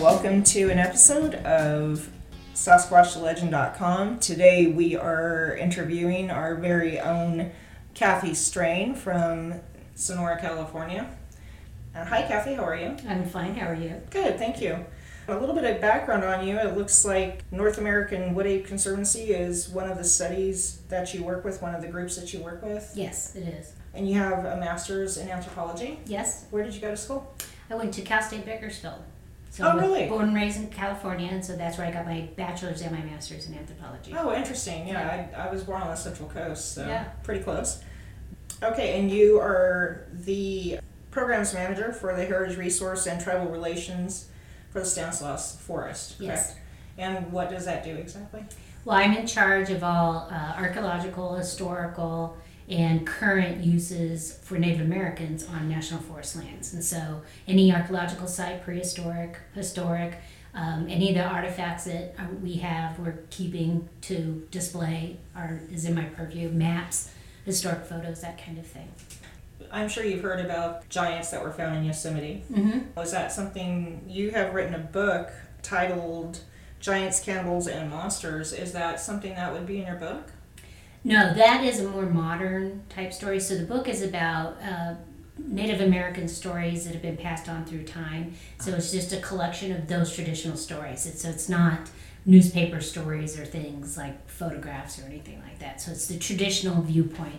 welcome to an episode of SasquatchTheLegend.com. Today we are interviewing our very own Kathy Strain from Sonora, California. Hi Kathy, how are you? I'm fine, how are you? Good, thank you. A little bit of background on you. It looks like North American Wood-Ape Conservancy is one of the studies that you work with, one of the groups that you work with. Yes, it is. And you have a master's in anthropology? Yes. Where did you go to school? I went to Cal State Bakersfield. So Oh, really? Born and raised in California, and so that's where I got my bachelor's and my master's in anthropology. Oh, interesting. Yeah, I was born on the Central Coast, so Yeah. pretty close. Okay, and you are the programs manager for the Heritage Resource and Tribal Relations for the Stanislaus Forest, correct? Yes. And what does that do exactly? Well, I'm in charge of all archaeological, historical, and current uses for Native Americans on National Forest lands. And so any archaeological site, prehistoric, historic, any of the artifacts that we're keeping to display is in my purview. Maps, historic photos, that kind of thing. I'm sure you've heard about giants that were found in Yosemite. Mm-hmm. Was that something, you have written a book titled Giants, Cannibals, and Monsters. Is that something that would be in your book? No, that is a more modern type story. So the book is about Native American stories that have been passed on through time. So it's just a collection of those traditional stories. So it's not newspaper stories or things like photographs or anything like that. So it's the traditional viewpoint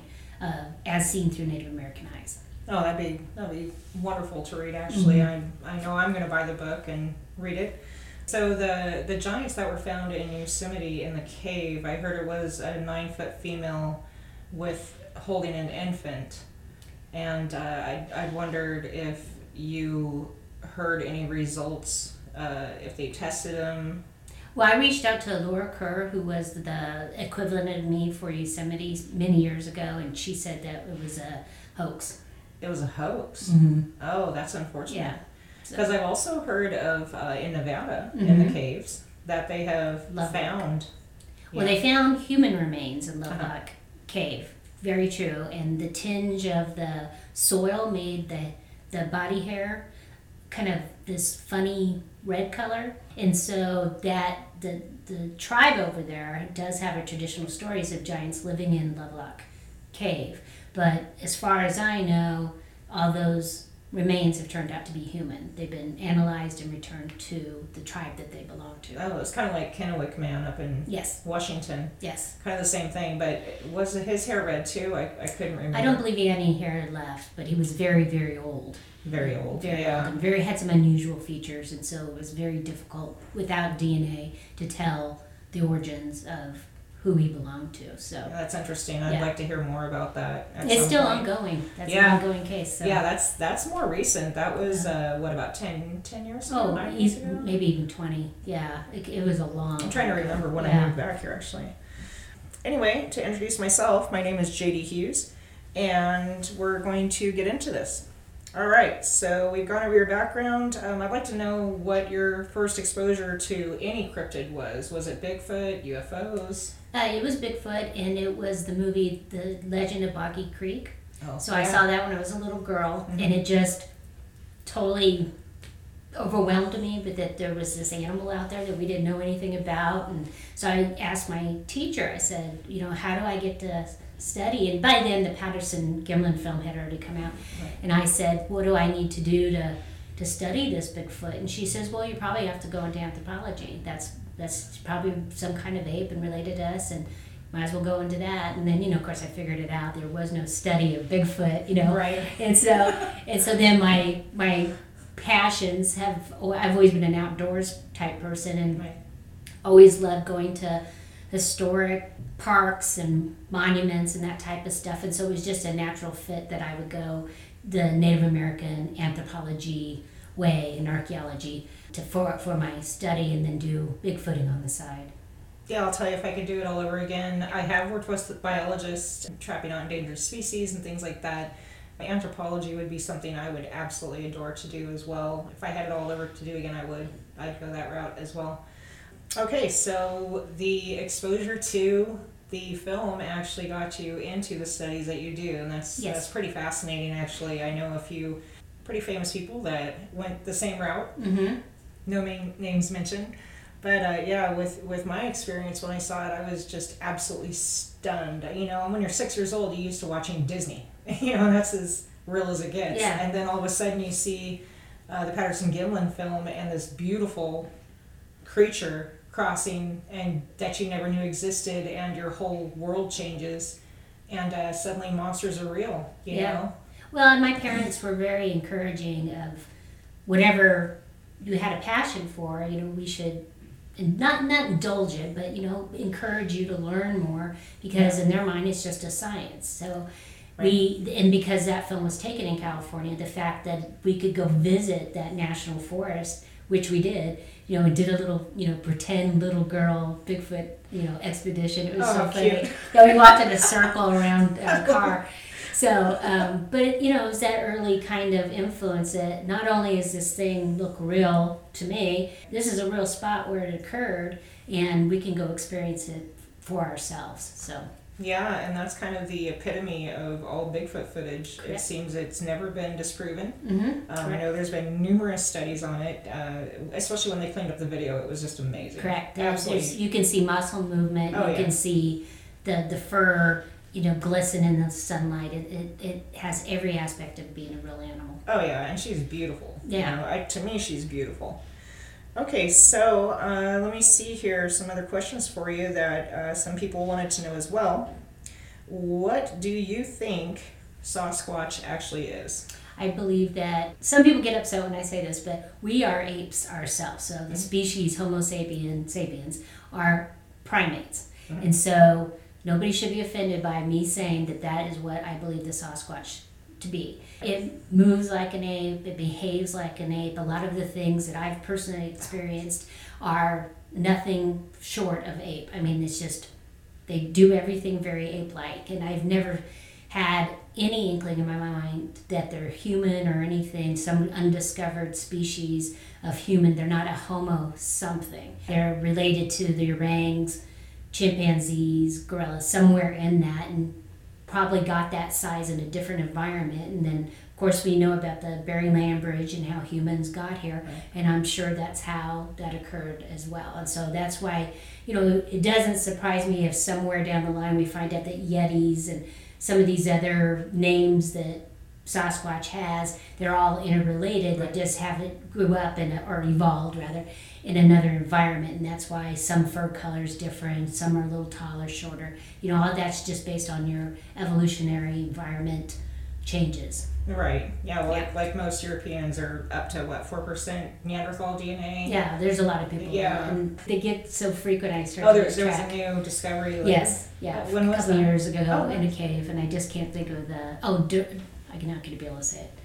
as seen through Native American eyes. Oh, that'd be wonderful to read. Actually, Mm-hmm. I know I'm going to buy the book and read it. So the giants that were found in Yosemite in the cave, I heard it was a 9-foot female with holding an infant, and I wondered if you heard any results, if they tested them. Well, I reached out to Laura Kerr, who was the equivalent of me for Yosemite many years ago, and she said that it was a hoax. It was a hoax. Mm-hmm. Oh, that's unfortunate. Yeah. Because I've also heard of in Nevada, in the caves, that they have found. Well, they found human remains in Lovelock Cave. Very true. And the tinge of the soil made the body hair kind of this funny red color. And so that the tribe over there does have a traditional stories of giants living in Lovelock Cave. But as far as I know, all those remains have turned out to be human. They've been analyzed and returned to the tribe that they belong to. Oh, it's kind of like Kennewick Man up in Yes. Washington. Yes. Kind of the same thing, but was his hair red too? I couldn't remember. I don't believe he had any hair left, but he was very, very old. Very old. Very Yeah. old and had some unusual features, and so it was very difficult without DNA to tell the origins of who he belonged to. So Yeah, that's interesting. I'd Yeah. like to hear more about that. it's some still point. ongoing. That's Yeah. an ongoing case. So. Yeah, that's more recent. That was what, about 10 years ago? Oh, 9 years ago? maybe even 20. Yeah, it was a long. I'm trying to remember when I Yeah. moved back here, actually. Anyway, to introduce myself, my name is JD Hughes, and we're going to get into this. All right, so we've gone over your background. I'd like to know what your first exposure to any cryptid was. Was it Bigfoot, UFOs? It was Bigfoot, and it was the movie The Legend of Boggy Creek. Oh, So I saw that when I was a little girl, Mhm. and it just totally overwhelmed me, but that there was this animal out there that we didn't know anything about. And so I asked my teacher, I said, how do I get to study? And by then the Patterson-Gimlin film had already come out. Right. And I said, what do I need to do to study this Bigfoot? And she says, well, you probably have to go into anthropology. That's probably some kind of ape and related to us, and might as well go into that. And then, of course, I figured it out. There was no study of Bigfoot, Right. And so then my passions I've always been an outdoors type person, and Right. always loved going to historic parks and monuments and that type of stuff. And so it was just a natural fit that I would go the Native American anthropology way and archaeology for my study, and then do Bigfooting on the side. Yeah, I'll tell you, if I could do it all over again. I have worked with biologists, trapping out endangered species and things like that. Anthropology would be something I would absolutely adore to do as well. If I had it all over to do again, I'd go that route as well. Okay, so the exposure to the film actually got you into the studies that you do, and that's pretty fascinating, actually. I know a few pretty famous people that went the same route. Mm-hmm. no names mentioned. But yeah, with my experience when I saw it, I was just absolutely stunned. You know, when you're 6 years old, you're used to watching Disney. You know, that's as real as it gets. Yeah. And then all of a sudden you see the Patterson-Gimlin film and this beautiful creature crossing and that you never knew existed, and your whole world changes, and suddenly monsters are real. You know. Well, and my parents were very encouraging of whatever you had a passion for. You know, we should not indulge it, but encourage you to learn more, because in their mind it's just a science. So and because that film was taken in California, the fact that we could go visit that national forest, which we did, and did a little, pretend little girl Bigfoot, expedition. It was so funny. Cute. Yeah, we walked in a circle around a car. So, but it was that early kind of influence that not only is this thing look real to me, this is a real spot where it occurred, and we can go experience it for ourselves. So. Yeah, and that's kind of the epitome of all Bigfoot footage. Correct. It seems it's never been disproven. Mm-hmm. I know there's been numerous studies on it, especially when they cleaned up the video. It was just amazing. Correct. Absolutely. You can see muscle movement. Oh, you can see the fur, glisten in the sunlight. It has every aspect of being a real animal. Oh yeah, and she's beautiful. Yeah. To me, she's beautiful. Okay, so let me see here some other questions for you that some people wanted to know as well. What do you think Sasquatch actually is? I believe that some people get upset when I say this, but we are apes ourselves. So the species Homo sapiens are primates. Mm-hmm. And so nobody should be offended by me saying that is what I believe the Sasquatch to be. It moves like an ape, it behaves like an ape. A lot of the things that I've personally experienced are nothing short of ape. I mean, it's just, they do everything very ape-like, and I've never had any inkling in my mind that they're human or anything, some undiscovered species of human. They're not a Homo something. They're related to the orangs, chimpanzees, gorillas, somewhere in that, and probably got that size in a different environment. And then of course we know about the Bering Land Bridge and how humans got here, and I'm sure that's how that occurred as well. And so that's why it doesn't surprise me if somewhere down the line we find out that Yetis and some of these other names that Sasquatch has, they're all interrelated. They just haven't grew up or evolved rather in another environment, and that's why some fur color is different, some are a little taller, shorter. All that's just based on your evolutionary environment changes. Right. Yeah. Like most Europeans are up to 4% Neanderthal DNA. Yeah, there's a lot of people. Yeah. And they get so frequent. I started. There was a new discovery. Yes. Yeah. When was a couple that? years ago in a nice. cave, and I just can't think of the. I'm not going to be able to say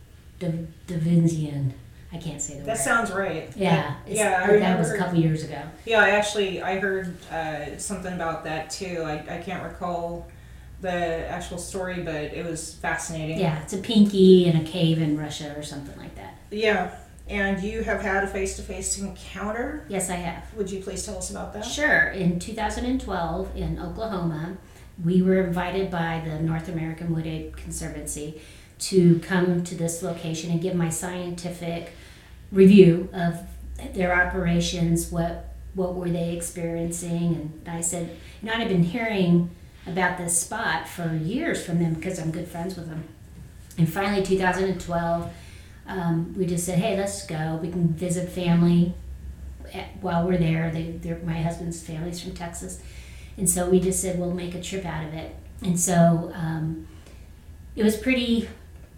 it. Davinsian. I can't say the word. That sounds right. Yeah. I remember. That was a couple years ago. Yeah, I heard something about that too. I can't recall the actual story, but it was fascinating. Yeah, it's a pinky in a cave in Russia or something like that. Yeah, and you have had a face-to-face encounter? Yes, I have. Would you please tell us about that? Sure. In 2012 in Oklahoma, we were invited by the North American Wood Ape Conservancy to come to this location and give my scientific review of their operations, what were they experiencing. And I said, I've been hearing about this spot for years from them because I'm good friends with them. And finally, 2012, we just said, hey, let's go. We can visit family while we're there. My husband's family's from Texas. And so we just said, we'll make a trip out of it. And so it was pretty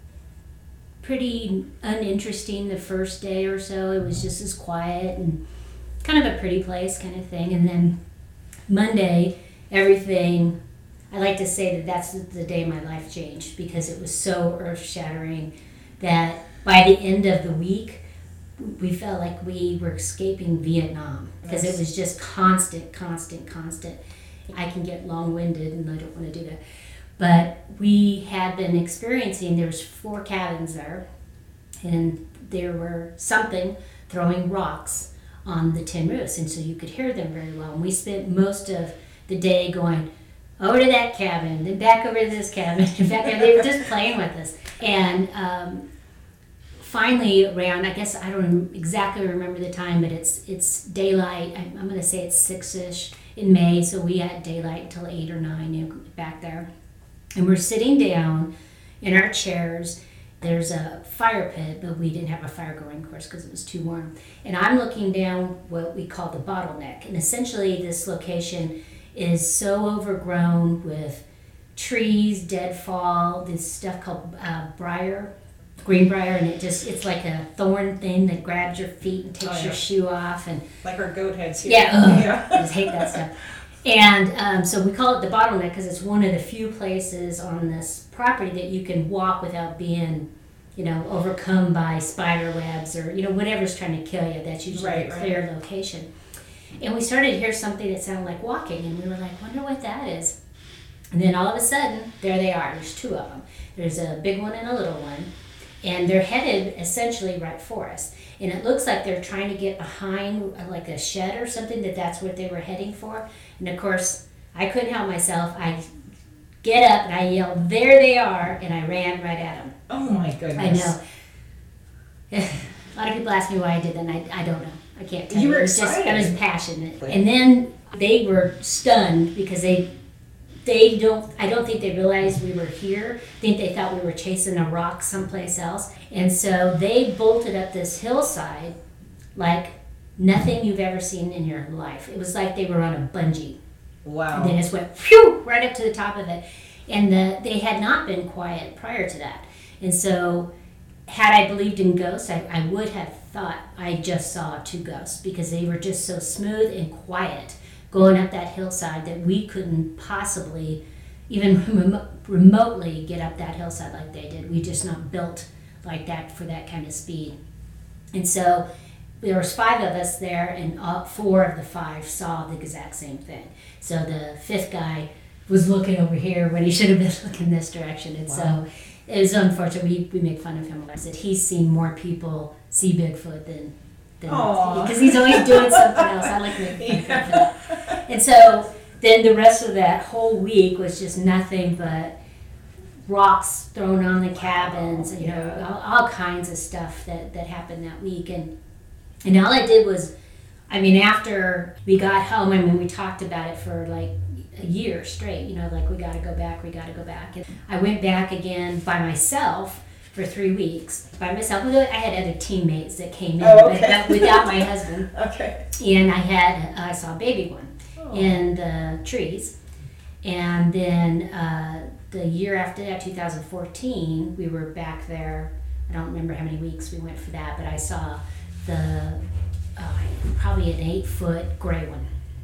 uninteresting the first day or so. It was just as quiet and kind of a pretty place kind of thing. And then Monday, everything, I like to say that's the day my life changed, because it was so earth-shattering that by the end of the week, we felt like we were escaping Vietnam, because it was just constant. I can get long-winded, and I don't want to do that. But we had been experiencing, there was 4 cabins there, and there were something throwing rocks on the tin roofs, and so you could hear them very well. And we spent most of the day going over to that cabin, then back over to this cabin, and back there. They were just playing with us. And finally around, I guess I don't exactly remember the time, but it's daylight. I'm going to say it's 6-ish in May, so we had daylight until 8 or 9, back there. And we're sitting down in our chairs. There's a fire pit, but we didn't have a fire going, of course, because it was too warm. And I'm looking down what we call the bottleneck. And essentially this location is so overgrown with trees, deadfall, this stuff called greenbrier, and it's like a thorn thing that grabs your feet and takes your shoe off. And like our goat heads here. Yeah, I just hate that stuff. And so we call it the bottleneck because it's one of the few places on this property that you can walk without being, overcome by spider webs or, whatever's trying to kill you. That's usually a clear location. And we started to hear something that sounded like walking, and we were like, wonder what that is. And then all of a sudden, there they are. There's 2 of them. There's a big one and a little one. And they're headed essentially right for us. And it looks like they're trying to get behind like a shed or something, that's what they were heading for. And of course, I couldn't help myself. I get up and I yell, there they are, and I ran right at them. Oh my goodness. I know. A lot of people ask me why I did that, and I don't know. I can't tell you. You were excited. I was passionate. Like, and then they were stunned because I don't think they realized we were here. I think they thought we were chasing a rock someplace else. And so they bolted up this hillside like nothing you've ever seen in your life. It was like they were on a bungee. Wow. And they just went phew, right up to the top of it. And they had not been quiet prior to that. And so had I believed in ghosts, I would have thought I just saw 2 ghosts because they were just so smooth and quiet going up that hillside that we couldn't possibly even remotely get up that hillside like they did. We just not built like that for that kind of speed. And so there was 5 of us there, and 4 of the 5 saw the exact same thing. So the 5th guy was looking over here when he should have been looking this direction. And so it was unfortunate. We make fun of him. I said he's seen more people see Bigfoot than because he's always doing something else. I like making fun of that. And so then the rest of that whole week was just nothing but rocks thrown on the cabins, and all kinds of stuff that happened that week. And all I did was, after we got home, we talked about it for like a year straight, like we got to go back. And I went back again by myself for 3 weeks by myself. I had other teammates that came in, but without my husband. Okay. And I saw a baby one in the trees. And then the year after that, 2014, we were back there. I don't remember how many weeks we went for that, but I saw probably an 8-foot gray one.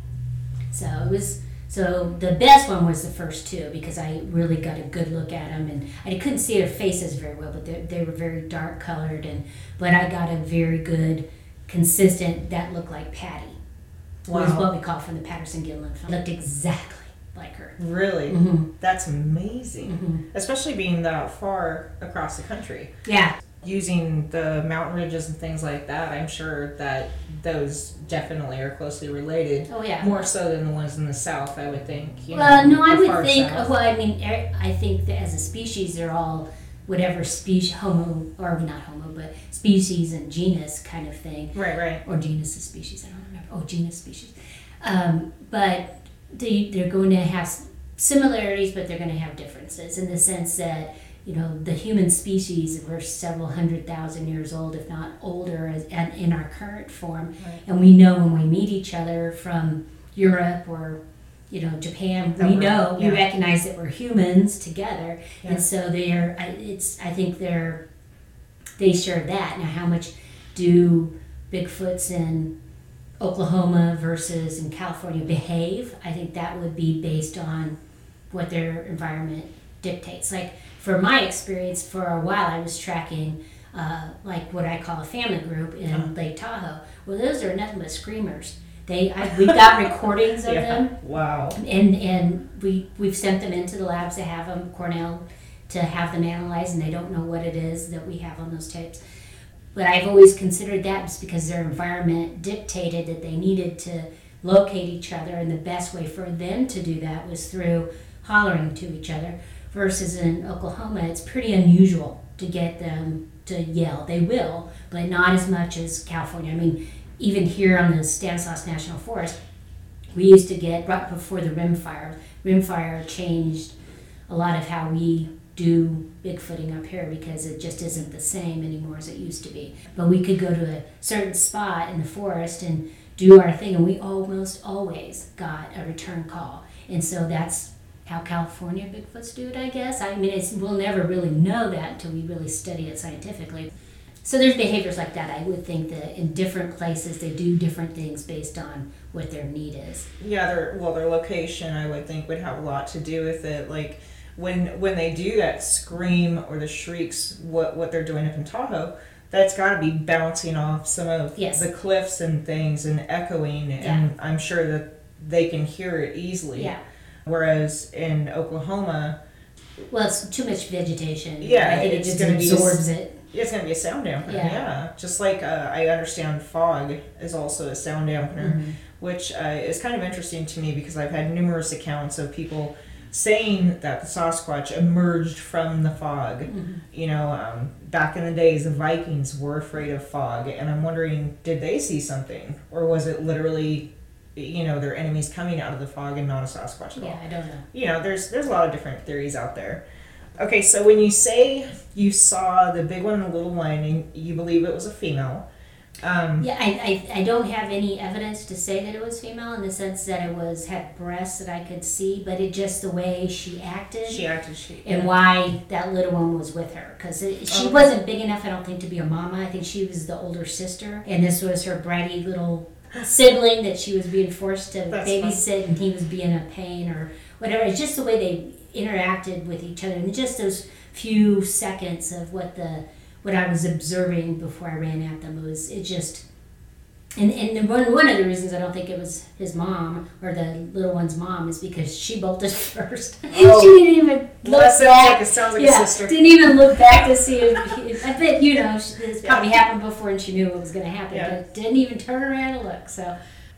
So the best one was the first 2 because I really got a good look at them, and I couldn't see their faces very well, but they were very dark colored, but I got a very good, consistent, that looked like Patty. Wow. Was what we call from the Patterson-Gimlin film. Looked exactly like her. Really? Mm-hmm. That's amazing. Mm-hmm. Especially being that far across the country. Yeah. Using the mountain ridges and things like that, I'm sure that those definitely are closely related. Oh, yeah. More so than the ones in the south, I would think. No, I would think, south. I think that as a species, they're all whatever species, but species and genus kind of thing. Right. Or genus is species, I don't remember. Oh, genus species. But they're going to have similarities, but they're going to have differences in the sense that, the human species, we're several 100,000 years old, if not older, in our current form. Right. And we know when we meet each other from Europe or, Japan, we recognize that we're humans together. Yeah. And so I think they share that. Now, how much do Bigfoots in Oklahoma versus in California behave? I think that would be based on what their environment dictates. Like, for my experience, for a while I was tracking like what I call a family group in Lake Tahoe. Well, those are nothing but screamers. We've got recordings of them. Wow. And we've sent them into the labs to have them, Cornell, to have them analyzed, and they don't know what it is that we have on those tapes. But I've always considered that just because their environment dictated that they needed to locate each other, and the best way for them to do that was through hollering to each other. Versus in Oklahoma, it's pretty unusual to get them to yell. They will, but not as much as California. I mean, even here on the Stanislaus National Forest, we used to get, right before the Rim Fire changed a lot of how we do Bigfooting up here, because it just isn't the same anymore as it used to be. But we could go to a certain spot in the forest and do our thing, and we almost always got a return call. And so that's how California Bigfoots do it, I guess. I mean, we'll never really know that until we really study it scientifically. So there's behaviors like that. I would think that in different places they do different things based on what their need is. Yeah, their location, I would think, would have a lot to do with it. Like when they do that scream or the shrieks, what they're doing up in Tahoe, that's got to be bouncing off some of the cliffs and things and echoing, and I'm sure that they can hear it easily. Yeah. Whereas in Oklahoma, well, it's too much vegetation. Yeah, I think it just absorbs it. It's going to be a sound dampener. Yeah. Just like I understand fog is also a sound dampener, which is kind of interesting to me because I've had numerous accounts of people saying that the Sasquatch emerged from the fog. You know, back in the days, the Vikings were afraid of fog, and I'm wondering, did they see something, or was it literally, you know, their enemies coming out of the fog and not a Sasquatch at all? Yeah, I don't know. You know, there's a lot of different theories out there. Okay, so when you say you saw the big one and the little one, and you believe it was a female. I don't have any evidence to say that it was female in the sense that it had breasts that I could see, but it just the way she acted. And why that little one was with her. Because she wasn't big enough, I don't think, to be a mama. I think she was the older sister, and this was her bratty little sibling that she was being forced to babysit, and he was being a pain or whatever. It's just the way they interacted with each other, and just those few seconds of what I was observing before I ran at them and one of the reasons I don't think it was his mom or the little one's mom is because she bolted first. She didn't even look back. It sounds like a sister. Didn't even look back to see if I bet, you know, this probably happened before and she knew what was going to happen, but didn't even turn around and look. So,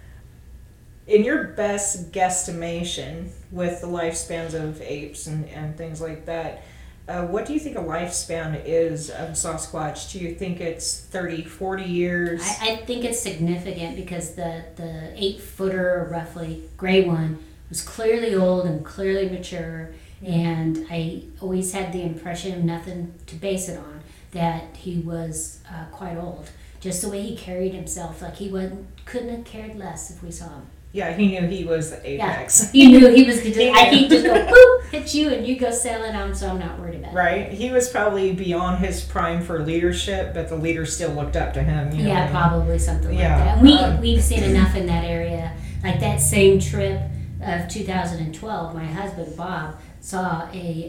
in your best guesstimation with the lifespans of apes and things like that, what do you think a lifespan is of Sasquatch? Do you think it's 30, 40 years? I think it's significant because the 8-footer, roughly, gray one was clearly old and clearly mature, and I always had the impression, nothing to base it on, that he was quite old. Just the way he carried himself, like couldn't have cared less if we saw him. Yeah, he knew he was the apex. Yeah, he knew he was the. He'd just go boop, hit you, and you go sailing on. So I'm not worried about it. Right, he was probably beyond his prime for leadership, but the leader still looked up to him. You know probably something like that. And we've seen enough in that area. Like that same trip of 2012, my husband Bob saw a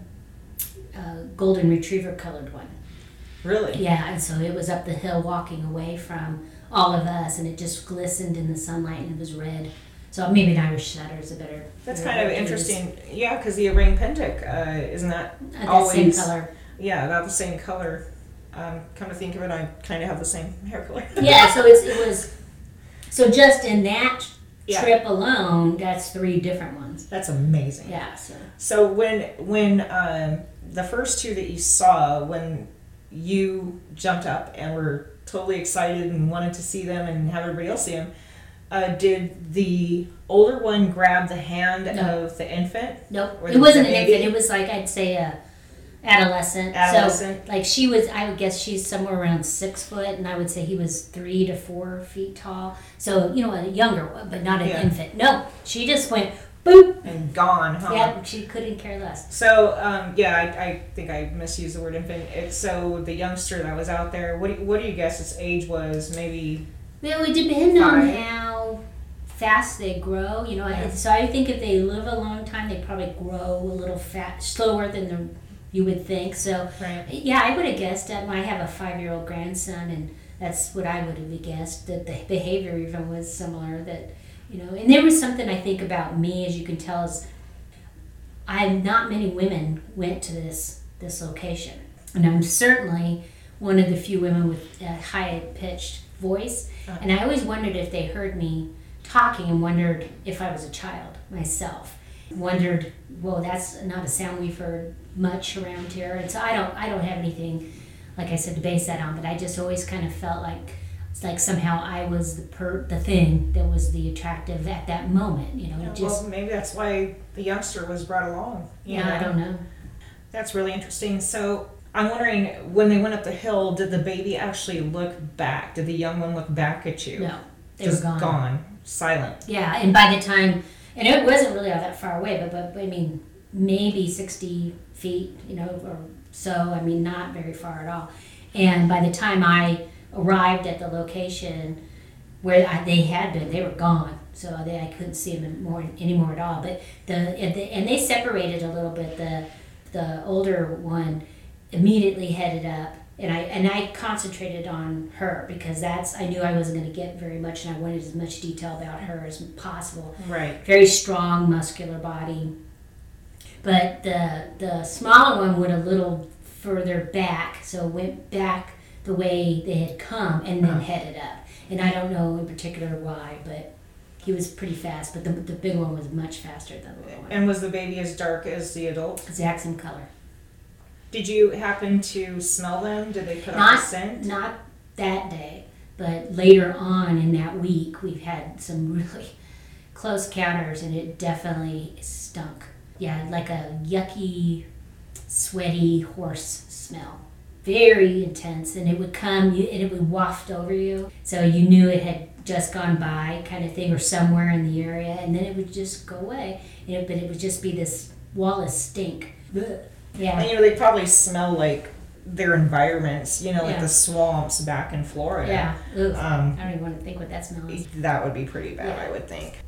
golden retriever colored one. Really? Yeah, and so it was up the hill walking away from all of us, and it just glistened in the sunlight, and it was red. So maybe an Irish setter is a better. That's kind of interesting. Yeah, because the orang pendek, isn't that always same color? Yeah, about the same color. Come to think of it, I kind of have the same hair color. Yeah, so it was. So just in that trip alone, that's 3 different ones. That's amazing. Yeah. So when the first 2 that you saw, when you jumped up and were totally excited and wanted to see them and have everybody else see them, did the older one grab the hand of the infant? Nope. It wasn't an infant. It was like, I'd say a adolescent. So like she was, I would guess she's somewhere around 6 foot, and I would say he was 3 to 4 feet tall. So, you know, a younger one, but not an infant. No, she just went boop. And gone, huh? Yeah, she couldn't care less. So, I think I misused the word infant. So the youngster that was out there, what do you guess its age was? Maybe it would depend on how fast they grow. You know, so I think if they live a long time, they probably grow a little slower than you would think. So, yeah, I would have guessed. I have a 5-year-old grandson, and that's what I would have guessed, that the behavior even was similar. That, you know, and there was something I think about me, as you can tell, is not many women went to this location, and I'm certainly one of the few women with a high-pitched voice. And I always wondered if they heard me talking, and wondered if I was a child myself. Wondered, well, that's not a sound we've heard much around here, and so I don't have anything like I said, to base that on. But I just always kind of felt like it's like somehow I was the thing that was the attractive at that moment. You know, it just. Well, maybe that's why the youngster was brought along. Yeah, I don't know. That's really interesting. So I'm wondering, when they went up the hill, did the baby actually look back? Did the young one look back at you? No, they Just were gone. Silent. Yeah, and by the time, and it wasn't really all that far away, but I mean, maybe 60 feet, you know, or so. I mean, not very far at all. And by the time I arrived at the location where they had been, they were gone. So I couldn't see them anymore at all. But and they separated a little bit. The older one immediately headed up, and I concentrated on her because I knew I wasn't going to get very much, and I wanted as much detail about her as possible. Right. Very strong, muscular body. But the smaller one went a little further back, so went back the way they had come and then headed up. And I don't know in particular why, but he was pretty fast. But the big one was much faster than the little one. And was the baby as dark as the adult? Exact same color. Did you happen to smell them? Did they put off a scent? Not that day, but later on in that week, we've had some really close counters, and it definitely stunk. Yeah, like a yucky, sweaty horse smell. Very intense, and it would come, and it would waft over you, so you knew it had just gone by, kind of thing, or somewhere in the area, and then it would just go away. But it would just be this wall of stink. Ugh. Yeah. And they probably smell like their environments, like Yeah. the swamps back in Florida. Yeah. Ugh. I don't even want to think what that smell is. That would be pretty bad, Yeah. I would think.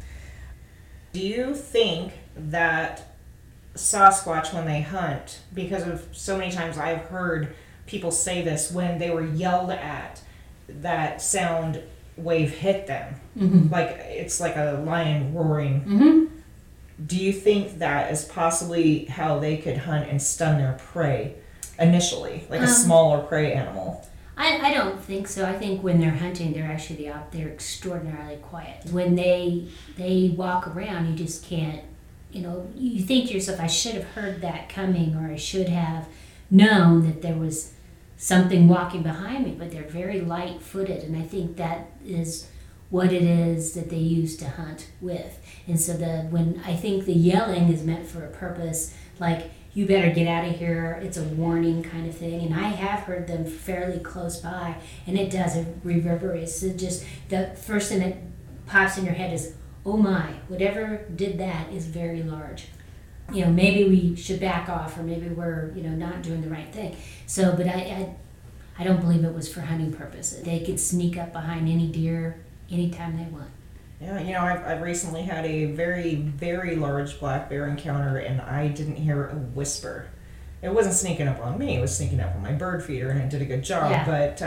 Do you think that Sasquatch, when they hunt, because of so many times I've heard people say this, when they were yelled at, that sound wave hit them? Mm-hmm. Like it's like a lion roaring. Mm-hmm. Do you think that is possibly how they could hunt and stun their prey initially, like a smaller prey animal? I don't think so. I think when they're hunting, they're extraordinarily quiet. When they walk around, you just can't, you think to yourself, I should have heard that coming, or I should have known that there was something walking behind me, but they're very light-footed, and I think that is what it is that they use to hunt with. And so when I think the yelling is meant for a purpose, like, you better get out of here, it's a warning kind of thing. And I have heard them fairly close by, and it reverberates. It just, the first thing that pops in your head is, oh my, whatever did that is very large. Maybe we should back off, or maybe we're, not doing the right thing. So, but I don't believe it was for hunting purposes. They could sneak up behind any deer anytime they want. Yeah, I've recently had a very, very large black bear encounter, and I didn't hear a whisper. It wasn't sneaking up on me, it was sneaking up on my bird feeder, and it did a good job. Yeah. But,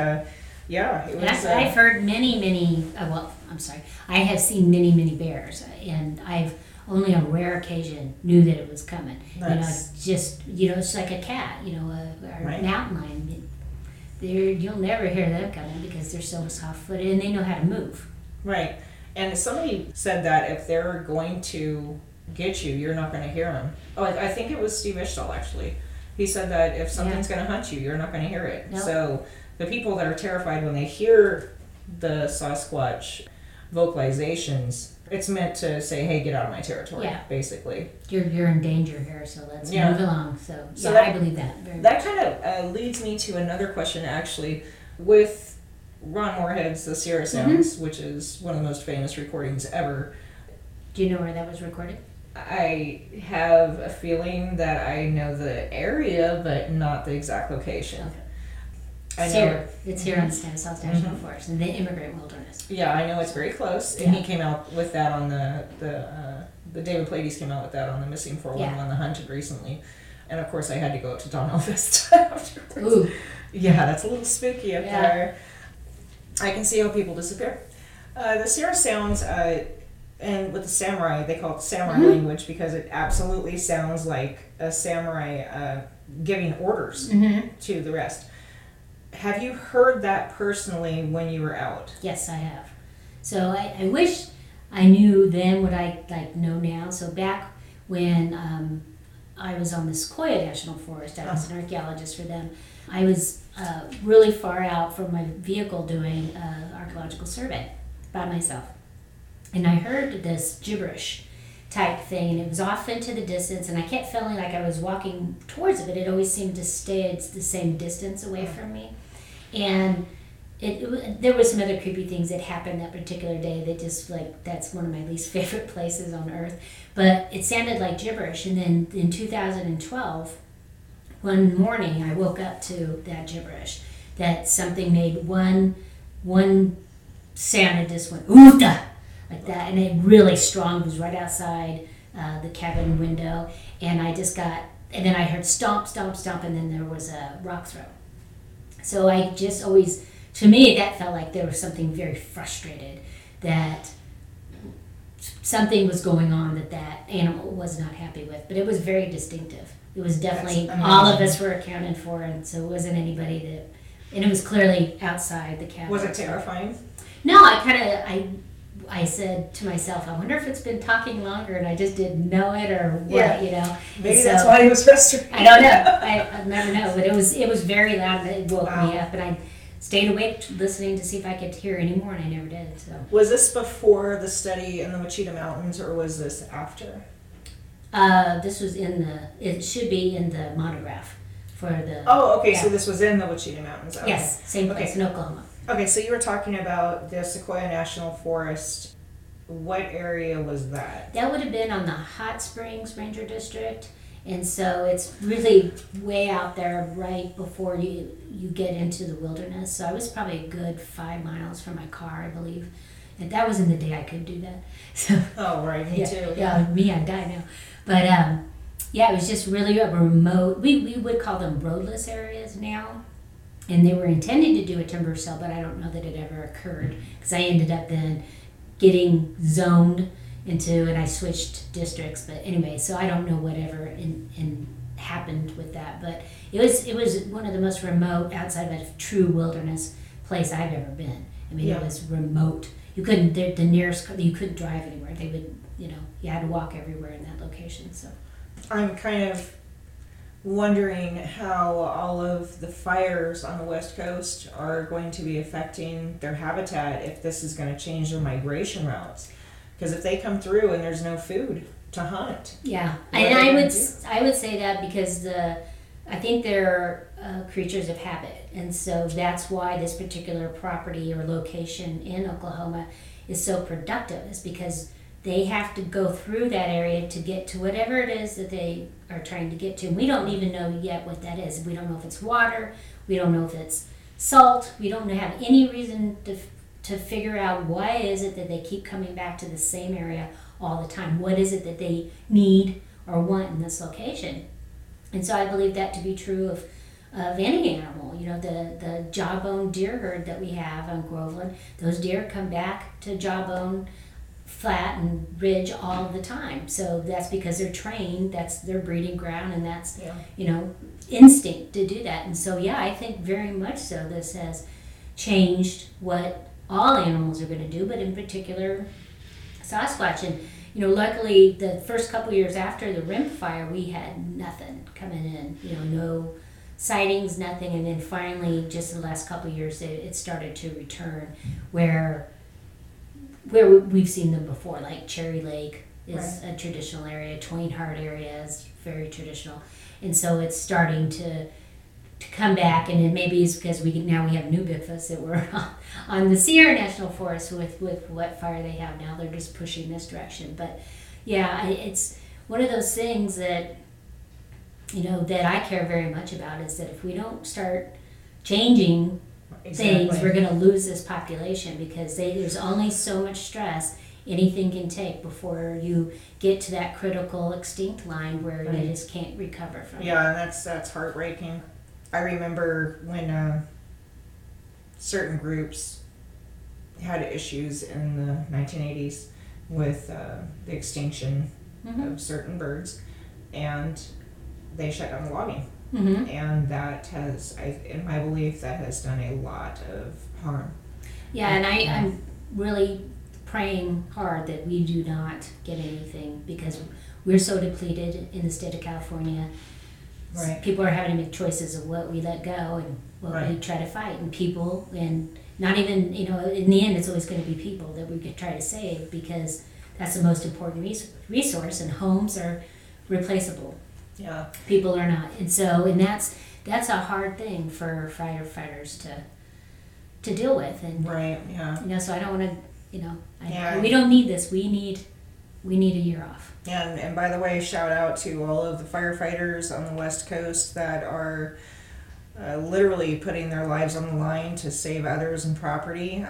it was... I've heard many, I have seen many bears, and I've only on rare occasion knew that it was coming. Nice. It's like a cat, a Right. mountain lion. You'll never hear them coming because they're so soft-footed, and they know how to move. Right. And somebody said that if they're going to get you, you're not going to hear them. Oh, I think it was Steve Ishtal, actually. He said that if something's going to hunt you, you're not going to hear it. Nope. So the people that are terrified when they hear the Sasquatch vocalizations, it's meant to say, hey, get out of my territory, basically. You're in danger here, so let's move along. So I believe that very much. That kind of leads me to another question, actually. With Ron Moorhead's The Sierra Sounds, which is one of the most famous recordings ever. Do you know where that was recorded? I have a feeling that I know the area, but not the exact location. Okay. It's here on the Stanislaus National Forest in the Immigrant Wilderness. Yeah, I know it's very close, and he came out with that on the David Pleiades came out with that on the Missing 411, The Hunted, recently. And of course I had to go to Don Elvis afterwards. Ooh. Yeah, that's a little spooky up there. I can see how people disappear. The Sierra Sounds, and with the samurai, they call it samurai language because it absolutely sounds like a samurai giving orders to the rest. Have you heard that personally when you were out? Yes, I have. So I wish I knew then what I know now. So back when I was on the Sequoia National Forest. I was an archaeologist for them. I was really far out from my vehicle doing an archaeological survey by myself. And I heard this gibberish type thing, and it was off into the distance, and I kept feeling like I was walking towards it, but it always seemed to stay at the same distance away from me. And there were some other creepy things that happened that particular day that just, like, that's one of my least favorite places on earth. But it sounded like gibberish. And then in 2012, one morning I woke up to that gibberish, that something made one sound, it just went, oota, like that. And it really strong, it was right outside the cabin window. And I just got, and then I heard stomp, stomp, stomp, and then there was a rock throw. So I just always, to me, that felt like there was something very frustrated, that something was going on that animal was not happy with. But it was very distinctive. It was definitely, all of us were accounted for, and so it wasn't anybody that, and it was clearly outside the cabin. Was it terrifying? No, I said to myself, I wonder if it's been talking longer and I just didn't know it, or what, you know. Maybe that's why he was frustrated. I don't know. I never know. But it was very loud, and it woke me up, and I stayed awake listening to see if I could hear any more, and I never did. So was this before the study in the Wichita Mountains, or was this after? This was it should be in the monograph for the... Oh, okay, so this was in the Wichita Mountains. Okay. Yes, same place in Oklahoma. Okay, so you were talking about the Sequoia National Forest. What area was that? That would have been on the Hot Springs Ranger District, and so it's really way out there right before you get into the wilderness. So I was probably a good 5 miles from my car, I believe. And that was in the day I could do that. So, oh, right, me too. Yeah, me, I'd die now. But it was just really a remote, we would call them roadless areas now. And they were intended to do a timber sale, but I don't know that it ever occurred, because I ended up then getting zoned into, and I switched districts. But anyway, so I don't know whatever in happened with that. But it was one of the most remote, outside of a true wilderness place I've ever been. I mean, it was remote. You couldn't, the nearest, you couldn't drive anywhere. They would, you had to walk everywhere in that location. So I'm kind of wondering how all of the fires on the West Coast are going to be affecting their habitat, if this is going to change their migration routes. Because if they come through and there's no food to hunt. Yeah, and I would say that because I think they're creatures of habit, and so that's why this particular property or location in Oklahoma is so productive, is because they have to go through that area to get to whatever it is that they are trying to get to. And we don't even know yet what that is. We don't know if it's water. We don't know if it's salt. We don't have any reason to figure out why is it that they keep coming back to the same area all the time. What is it that they need or want in this location? And so I believe that to be true of any animal. The jawbone deer herd that we have on Groveland, those deer come back to Jawbone Flat and Ridge all the time. So that's because they're trained, that's their breeding ground, and that's instinct to do that. And so I think very much so this has changed what all animals are going to do, but in particular Sasquatch. And luckily the first couple years after the Rim fire, we had nothing coming in, no sightings, nothing. And then finally, just the last couple years, it started to return where we've seen them before, like Cherry Lake is a traditional area, Twain Harte area is very traditional, and so it's starting to come back. And it maybe is because we have new Bigfoots that were on the Sierra National Forest with what fire they have now. They're just pushing this direction. But it's one of those things that that I care very much about, is that if we don't start changing things, we're going to lose this population, because there's only so much stress anything can take before you get to that critical extinct line where you just can't recover from. Yeah, and that's heartbreaking. I remember when certain groups had issues in the 1980s with the extinction of certain birds, and they shut down the logging. Mm-hmm. And that has, in my belief, that has done a lot of harm. Yeah, and I'm really praying hard that we do not get anything, because we're so depleted in the state of California. Right. People are having to make choices of what we let go and what we try to fight, and people, and not even, in the end, it's always going to be people that we could try to save, because that's the most important resource, and homes are replaceable. Yeah. People are not. And so, that's a hard thing for firefighters to deal with. And, Right, yeah. So I don't want to, we don't need this. We need a year off. Yeah, and by the way, shout out to all of the firefighters on the West Coast that are literally putting their lives on the line to save others and property.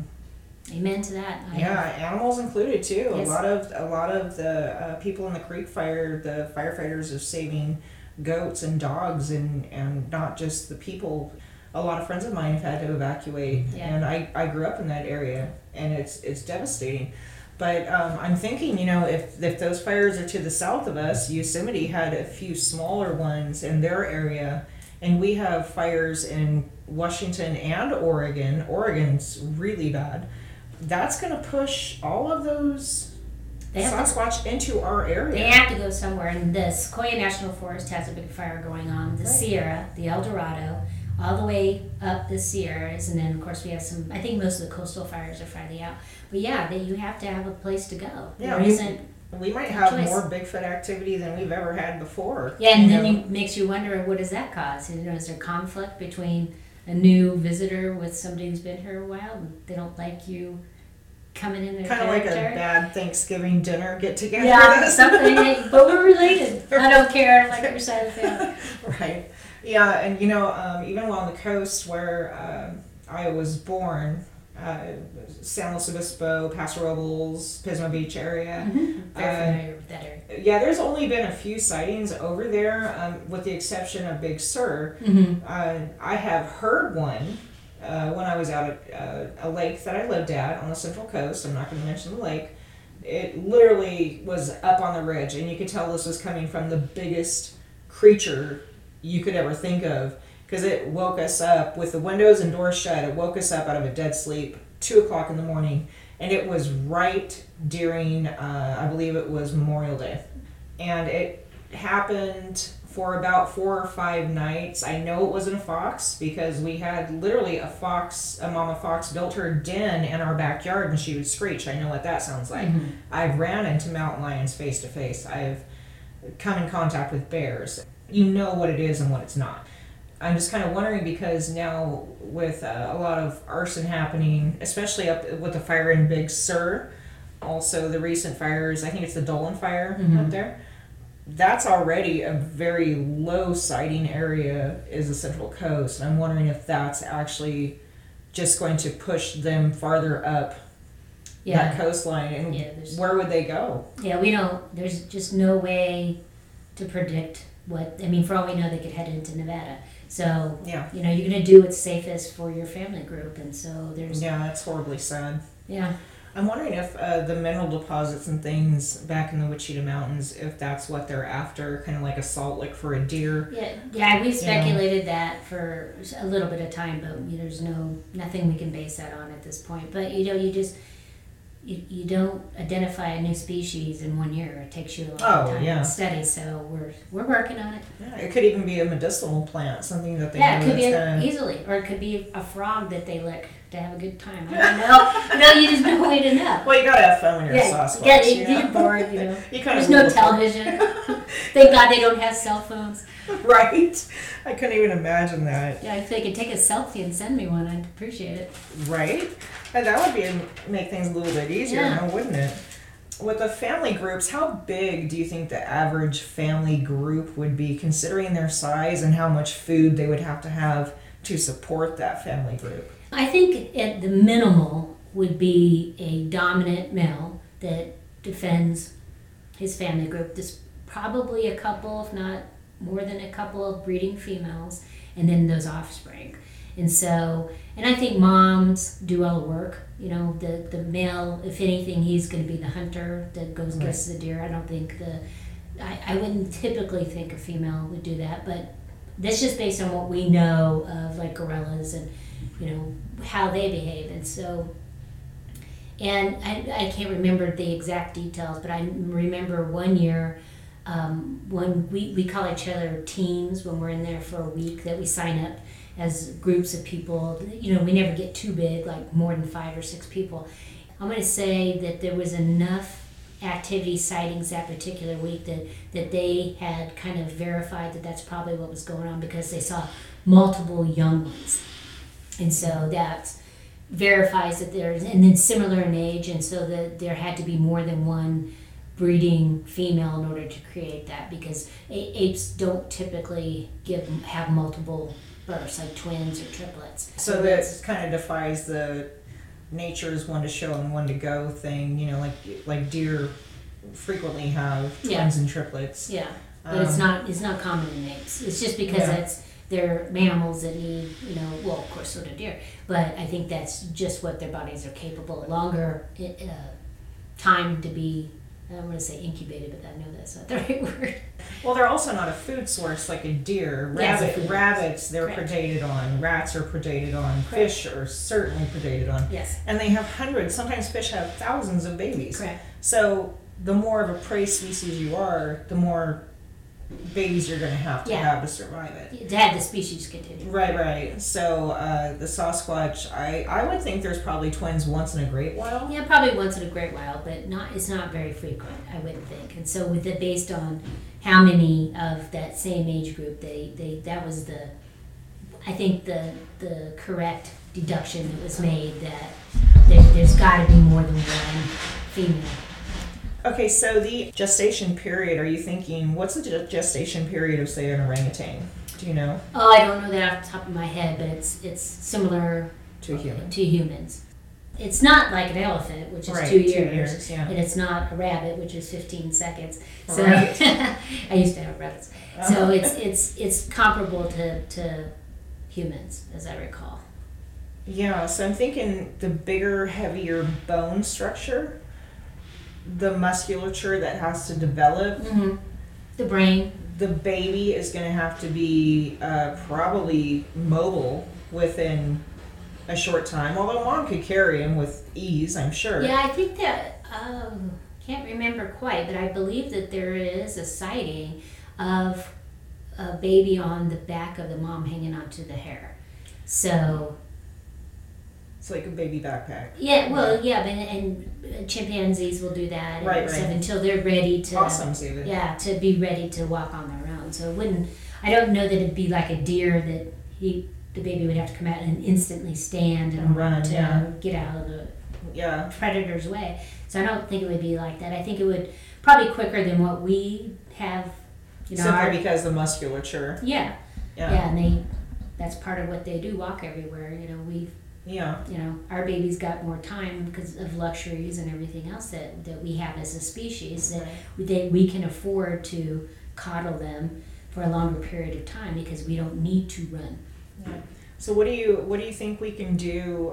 Amen to that. Animals included too. Yes. A lot of the people in the Creek Fire, the firefighters are saving goats and dogs, and not just the people. A lot of friends of mine have had to evacuate, and I grew up in that area, and it's devastating. But I'm thinking, if those fires are to the south of us, Yosemite had a few smaller ones in their area, and we have fires in Washington and Oregon. Oregon's really bad. That's going to push all of those Sasquatch into our area. They have to go somewhere, and the Sequoia National Forest has a big fire going on. The Sierra, the El Dorado, all the way up the Sierras, and then of course we have some. I think most of the coastal fires are finally out. But you have to have a place to go. Yeah, we might have more Bigfoot activity than we've ever had before. Yeah, and then it makes you wonder, what does that cause? Is there conflict between a new visitor with somebody who's been here a while, and they don't like you coming in their kind of like a bad Thanksgiving dinner get together? Yeah, something. But we're related. I don't care. I like your side of the family. Right. Yeah, and even along the coast where I was born, San Luis Obispo, Paso Robles, Pismo Beach area. Mm-hmm. Very familiar with that area. Yeah, there's only been a few sightings over there, with the exception of Big Sur. Mm-hmm. I have heard one when I was out at a lake that I lived at on the Central Coast. I'm not going to mention the lake. It literally was up on the ridge, and you could tell this was coming from the biggest creature you could ever think of, because it woke us up with the windows and doors shut. It woke us up out of a dead sleep, 2:00 in the morning, and it was right during, I believe it was Memorial Day, and it happened for about 4 or 5 nights. I know it wasn't a fox, because we had literally a mama fox built her den in our backyard, and she would screech. I know what that sounds like. Mm-hmm. I've ran into mountain lions face to face. I've come in contact with bears. You know what it is and what it's not. I'm just kind of wondering, because now with a lot of arson happening, especially up with the fire in Big Sur, also the recent fires, I think it's the Dolan fire up there, that's already a very low sighting area, is the Central Coast. And I'm wondering if that's actually just going to push them farther up that coastline, and where would they go? Yeah, there's just no way to predict for all we know, they could head into Nevada. So, you're going to do what's safest for your family group. And so there's... Yeah, it's horribly sad. Yeah. I'm wondering if the mineral deposits and things back in the Wichita Mountains, if that's what they're after, kind of like a salt lick for a deer. Yeah, we've speculated that for a little bit of time, but there's nothing we can base that on at this point. But, you don't identify a new species in 1 year. It takes you a long time to study, so we're working on it. Yeah, it could even be a medicinal plant, something that they it could be easily, or it could be a frog that they lick to have a good time. I don't know. You just no way to know. Well, you gotta have fun when you're a Sasquatch. Yeah, you're bored. There's no television. Thank God they don't have cell phones. Right. I couldn't even imagine that. Yeah, if they could take a selfie and send me one, I'd appreciate it. Right. And that would make things a little bit easier, now, wouldn't it? With the family groups, how big do you think the average family group would be, considering their size and how much food they would have to support that family group? I think at the minimal would be a dominant male that defends his family group. There's probably a couple, if not more than a couple, of breeding females, and then those offspring. And I think moms do all the work. The male, if anything, he's going to be the hunter that goes gets the deer. I don't think I wouldn't typically think a female would do that, but that's just based on what we know of, like gorillas and how they behave. And so And I can't remember the exact details, but I remember one year when we call each other teams when we're in there for a week, that we sign up as groups of people. You know, we never get too big, like more than 5 or 6 people. I'm going to say that there was enough activity sightings that particular week that they had kind of verified that that's probably what was going on, because they saw multiple young ones. And so that verifies that there's, and then similar in age, and so that there had to be more than one breeding female in order to create that, because apes don't typically have multiple births, like twins or triplets. So that kind of defies the nature's one to show and one to go thing, you know, like deer frequently have twins and triplets. Yeah, but it's not common in apes. It's just because they're mammals that need, you know, well, of course, so do deer, but I think that's just what their bodies are capable of. Longer time to be, I don't want to say incubated, but I know that's not the right word. Well, they're also not a food source like a deer. Rabbits, they're predated on. Rats are predated on. Fish are certainly predated on. Yes. And they have hundreds, sometimes fish have thousands of babies. Correct. So the more of a prey species you are, the more babies you're going to have to survive it. To have the species continue. Right. So the Sasquatch, I would think there's probably twins once in a great while. Yeah, probably once in a great while, but it's not very frequent, I wouldn't think. And so with it, based on how many of that same age group, that was I think the correct deduction that was made, that there's got to be more than one female. Okay, so the gestation period, are you thinking, what's the gestation period of, say, an orangutan? Do you know? Oh, I don't know that off the top of my head, but it's similar to humans. It's not like an elephant, which is 2 years, and it's not a rabbit, which is 15 seconds. So right. I used to have rabbits. So it's comparable to humans, as I recall. Yeah, so I'm thinking the bigger, heavier bone structure, the musculature that has to develop. Mm-hmm. The brain. The baby is going to have to be probably mobile within a short time, although mom could carry him with ease, I'm sure. Yeah, I think that, can't remember quite, but I believe that there is a sighting of a baby on the back of the mom hanging onto the hair. So... It's like a baby backpack. Yeah, well, and chimpanzees will do that and stuff until they're ready to... Possums even. Yeah, to be ready to walk on their own. So it wouldn't... I don't know that it'd be like a deer that the baby would have to come out and instantly stand and run to get out of the predator's way. So I don't think it would be like that. I think it would probably quicker than what we have. You know, simply because the musculature. Yeah, and that's part of what they do. Walk everywhere. You know, you know, our baby's got more time because of luxuries and everything else that we have as a species, that we can afford to coddle them for a longer period of time because we don't need to run. Yeah. So what do you think we can do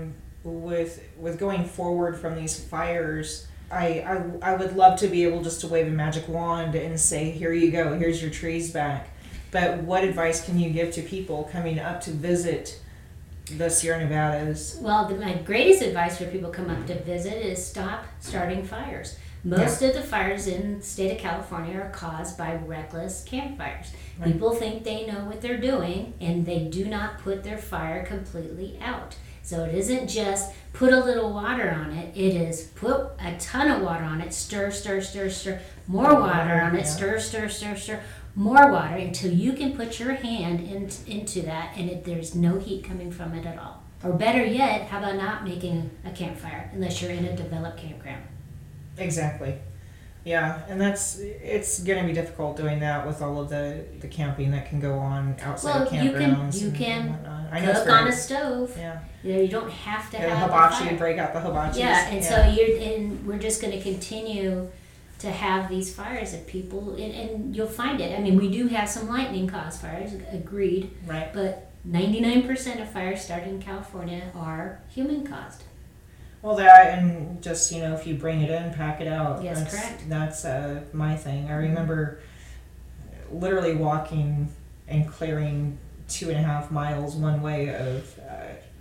with going forward from these fires? I would love to be able just to wave a magic wand and say, here you go, here's your trees back. But what advice can you give to people coming up to visit the Sierra Nevadas? Well, my greatest advice for people come up to visit is stop starting fires. Most of the fires in the state of California are caused by reckless campfires. Right. People think they know what they're doing, and they do not put their fire completely out. So it isn't just put a little water on it. It is put a ton of water on it, stir, more water on it, stir, more water until you can put your hand into that, and there's no heat coming from it at all. Or better yet, how about not making a campfire unless you're in a developed campground? Exactly. Yeah, and it's going to be difficult doing that with all of the camping that can go on outside of campgrounds. You can cook on a stove. Yeah. You don't have to have the hibachi, break out the hibachis. Yeah, and so we're just going to continue to have these fires that people, and you'll find it. I mean, we do have some lightning-caused fires, agreed. Right. But 99% of fires started in California are human-caused. Well, that, and just, if you bring it in, pack it out. Yes, correct. That's my thing. I remember literally walking and clearing 2.5 miles one way of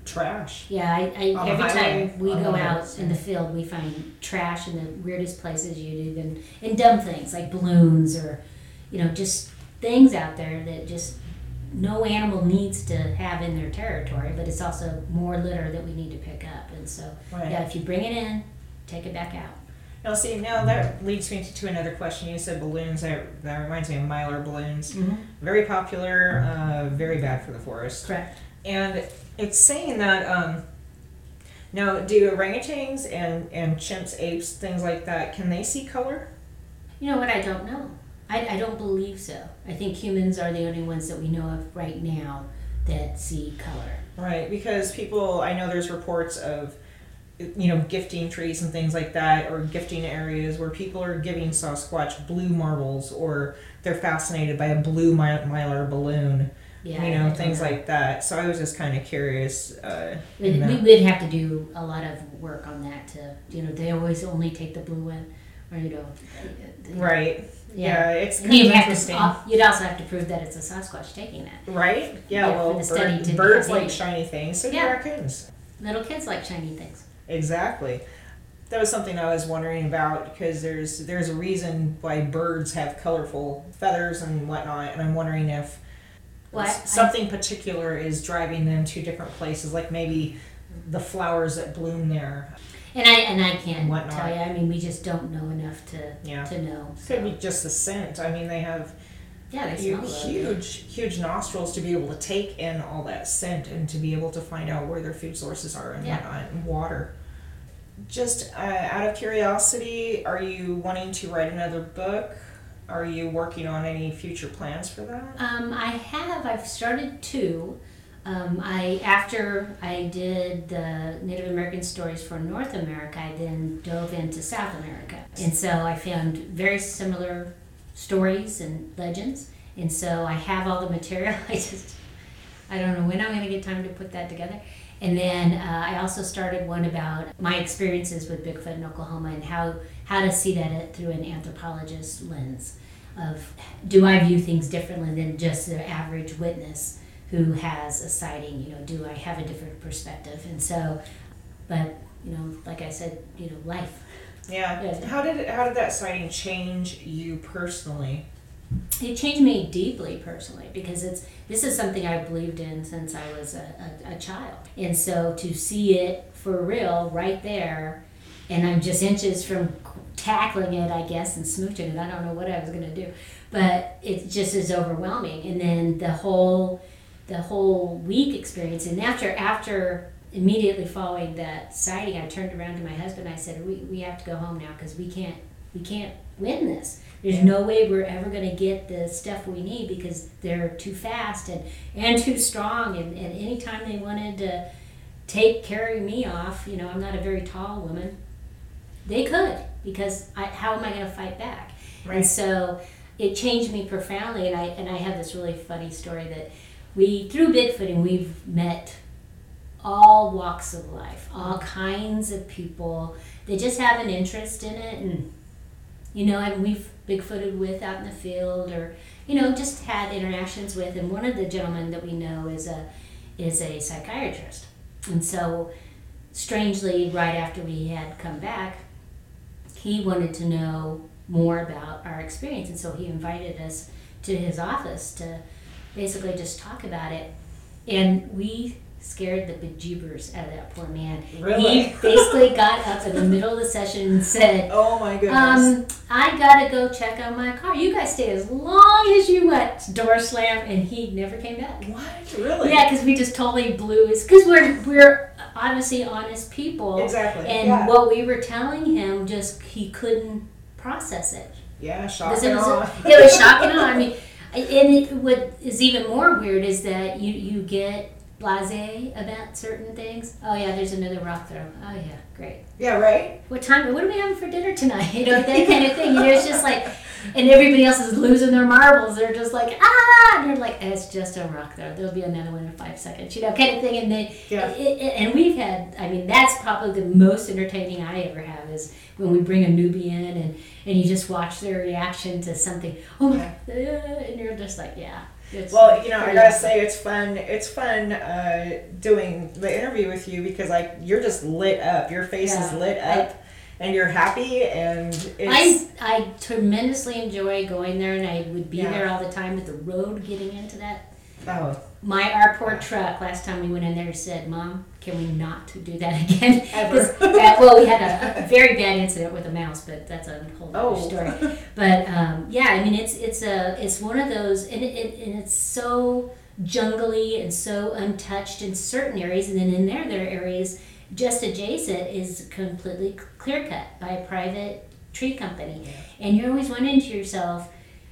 trash. Yeah, On the every highway, time we on go the out roads, in the field, we find trash in the weirdest places you'd even, and dumb things like balloons or, just things out there that just no animal needs to have in their territory, but it's also more litter that we need to pick up. And so, Right. yeah, if you bring it in, take it back out. Now, see, now that leads me to another question. You said balloons. That reminds me of Mylar balloons. Mm-hmm. Very popular, very bad for the forest. Correct. And it's saying that, now, do orangutans and chimps, apes, things like that, can they see color? You know what? I don't know. I don't believe so. I think humans are the only ones that we know of right now that see color. Right, because people, I know there's reports of, gifting trees and things like that, or gifting areas where people are giving Sasquatch blue marbles, or they're fascinated by a blue mylar balloon. Yeah, Things like that. So I was just kind of curious. We would have to do a lot of work on that to, they always only take the blue one, or Right. Yeah, it's And kind of you'd interesting. you'd also have to prove that it's a Sasquatch taking that. Right? Yeah, Yeah, for well, the study to be birds completed. like shiny things, so do Yeah. raccoons. Little kids like shiny things. Exactly. That was something I was wondering about, because there's a reason why birds have colorful feathers and whatnot, and I'm wondering if something particular is driving them to different places, like maybe the flowers that bloom there. And I can't Whatnot. tell you. I mean, we just don't know enough to know. Could be just the scent. I mean, they have Yeah, they smell good. huge nostrils to be able to take in all that scent and to be able to find out where their food sources are and Yeah. whatnot, and water. Just out of curiosity, are you wanting to write another book? Are you working on any future plans for that? I've started two. After I did the Native American stories for North America, I then dove into South America. And so I found very similar stories and legends. And so I have all the material. I don't know when I'm going to get time to put that together. And then I also started one about my experiences with Bigfoot in Oklahoma and how to see that through an anthropologist lens of, do I view things differently than just the average witness who has a sighting? Do I have a different perspective? And so, but like I said, life. Yeah. Yeah. How did that sighting change you personally? It changed me deeply personally, because this is something I believed in since I was a child. And so to see it for real right there, and I'm just inches from tackling it, I guess, and smooching it. I don't know what I was going to do, but it just is overwhelming. And then the whole week experience, and after immediately following that sighting, I turned around to my husband. I said, we have to go home now, because we can't win this. There's no way we're ever going to get the stuff we need, because they're too fast and too strong. And anytime they wanted to carry me off, I'm not a very tall woman, they could, because how am I going to fight back? Right. And so it changed me profoundly. And I have this really funny story that through Bigfooting, we've met all walks of life, all kinds of people that just have an interest in it, and we've Bigfooted with out in the field, or just had interactions with. And one of the gentlemen that we know is a psychiatrist, and so strangely, right after we had come back, he wanted to know more about our experience, and so he invited us to his office to basically just talk about it. And we scared the bejeebers out of that poor man. Really? He basically got up in the middle of the session and said, Oh my goodness. I gotta go check on my car. You guys stay as long as you want. Door slam, and he never came back. What? Really? Yeah, because we just totally blew his, because we're obviously honest people. Exactly. And what we were telling him, just he couldn't process it. Yeah, shock It and was, awe. it was shocking. I mean, and what is even more weird is that you get blasé about certain things. Oh yeah, there's another rock throw. Oh yeah, great. Yeah, right? What are we having for dinner tonight? That kind of thing. It's just like, and everybody else is losing their marbles. They're just like, and they're like, it's just a rock throw. There'll be another one in 5 seconds, kind of thing. And and we've had, that's probably the most entertaining I ever have, is when we bring a newbie in and you just watch their reaction to something. Oh my, and you're just like, yeah. Well, you know, I gotta say it's fun. It's fun doing the interview with you because like you're just lit up. Your face is lit up, and you're happy. And it's I tremendously enjoy going there, and I would be there all the time. But the road getting into that. Oh. Our poor truck, last time we went in there, said, "Mom, can we not do that again?" Ever. Well, we had a very bad incident with a mouse, but that's a whole other story. But yeah, I mean, it's one of those, and it's so jungly and so untouched in certain areas, and then in there are areas just adjacent is completely clear cut by a private tree company, and you're always wondering to yourself,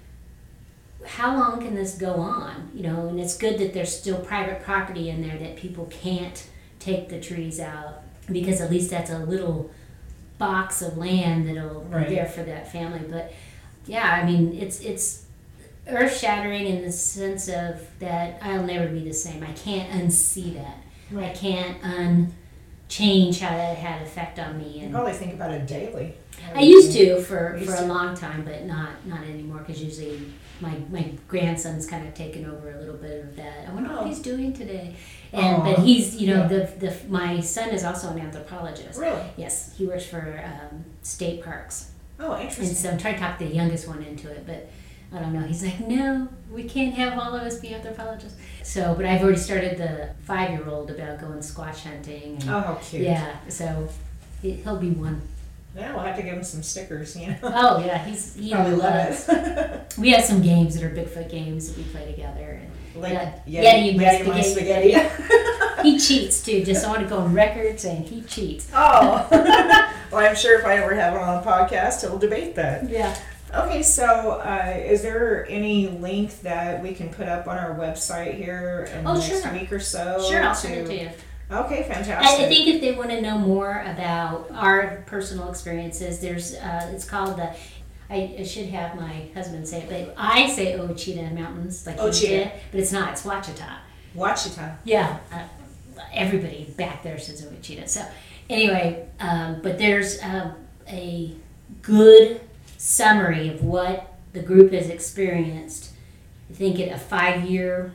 how long can this go on? You know, and it's good that there's still private property in there that people can't take the trees out, because at least that's a little box of land that'll be there for that family. But yeah, I mean, it's earth shattering in the sense of that I'll never be the same. I can't unsee that. I can't unchange how that had effect on me. And you probably think about it daily. I used to for a long time, but not anymore, because usually my grandson's kind of taken over a little bit of that. I wonder what he's doing today. And but he's, you know, my son is also an anthropologist. Really? Yes, he works for state parks. Oh, interesting. And so I'm trying to talk the youngest one into it, but I don't know. He's like, no, we can't have all of us be anthropologists. So, but I've already started the 5-year-old about going squash hunting. And, how cute. Yeah, so he'll be one. Yeah, we'll have to give him some stickers, you know. Oh yeah, he probably loves it. We have some games that are Bigfoot games that we play together. And like Yeti my spaghetti. He cheats too. Just I want to go on record saying he cheats. Oh. Well, I'm sure if I ever have him on a podcast, he'll debate that. Yeah. Okay, so is there any link that we can put up on our website here in the next week or so? Sure, I'll send it to you. Okay, fantastic. I think if they want to know more about our personal experiences, there's it's called the. I should have my husband say it, but I say Ouachita Mountains like he did, but it's not. It's Ouachita. Ouachita. Yeah, everybody back there says Ouachita. So anyway, but there's a good summary of what the group has experienced. I think a 5-year